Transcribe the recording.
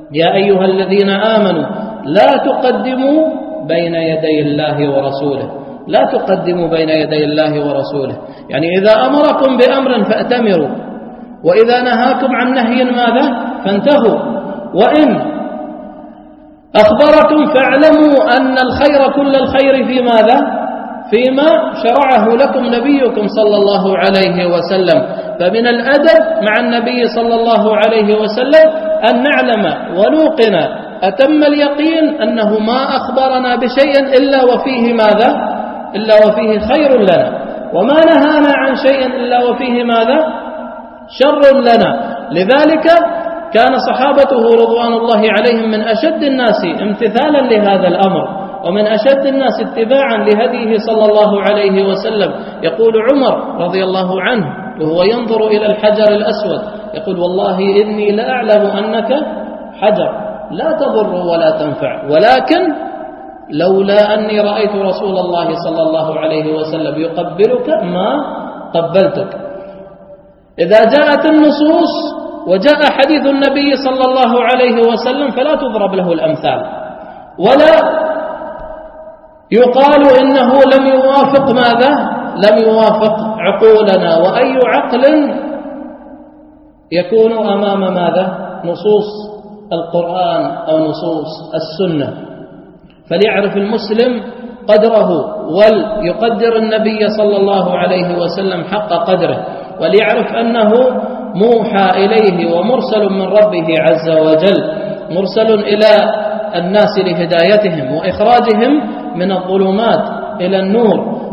يا أيها الذين آمنوا لا تقدموا بين يدي الله ورسوله، لا تقدموا بين يدي الله ورسوله، يعني إذا أمركم بأمر فأتمروا، وإذا نهاكم عن نهي ماذا؟ فانتهوا، وإن أخبركم فاعلموا أن الخير كل الخير في ماذا؟ فيما شرعه لكم نبيكم صلى الله عليه وسلم. فمن الأدب مع النبي صلى الله عليه وسلم أن نعلم ونوقن أتم اليقين أنه ما أخبرنا بشيء إلا وفيه ماذا؟ إلا وفيه خير لنا، وما نهانا عن شيء إلا وفيه ماذا؟ شر لنا. لذلك كان صحابته رضوان الله عليهم من أشد الناس امتثالا لهذا الأمر، ومن أشد الناس اتباعا لهديه صلى الله عليه وسلم. يقول عمر رضي الله عنه وهو ينظر إلى الحجر الأسود يقول: والله إني لأعلم أنك حجر لا تضر ولا تنفع، ولكن لولا أني رأيت رسول الله صلى الله عليه وسلم يقبلك ما قبلتك. إذا جاءت النصوص وجاء حديث النبي صلى الله عليه وسلم فلا تضرب له الأمثال، ولا يقال إنه لم يوافق ماذا؟ لم يوافق عقولنا. وأي عقل يكون أمام ماذا؟ نصوص القرآن أو نصوص السنة. فليعرف المسلم قدره، وليقدر النبي صلى الله عليه وسلم حق قدره، وليعرف أنه موحى إليه ومرسل من ربه عز وجل، مرسل إلى الناس لهدايتهم وإخراجهم من الظلمات إلى النور.